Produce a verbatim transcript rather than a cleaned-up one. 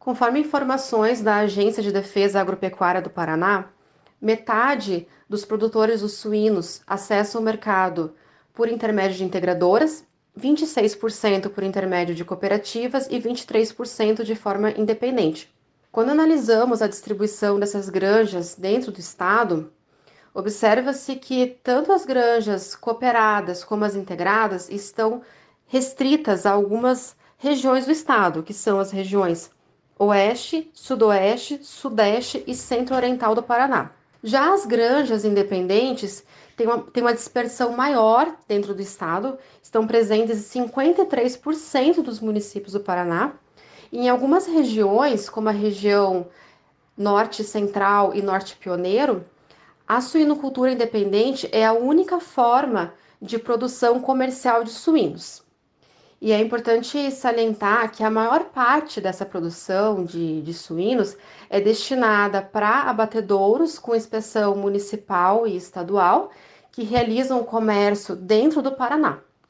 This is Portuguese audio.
Conforme informações da Agência de Defesa Agropecuária do Paraná, metade dos produtores dos suínos acessam o mercado por intermédio de integradoras, vinte e seis por cento por intermédio de cooperativas e vinte e três por cento de forma independente. Quando analisamos a distribuição dessas granjas dentro do estado, observa-se que tanto as granjas cooperadas como as integradas estão restritas a algumas regiões do estado, que são as regiões Oeste, Sudoeste, Sudeste e Centro-Oriental do Paraná. Já as granjas independentes têm uma, têm uma dispersão maior dentro do estado, estão presentes em cinquenta e três por cento dos municípios do Paraná. E em algumas regiões, como a região Norte Central e Norte Pioneiro, a suinocultura independente é a única forma de produção comercial de suínos. E é importante salientar que a maior parte dessa produção de, de suínos é destinada para abatedouros com inspeção municipal e estadual que realizam o comércio dentro do Paraná.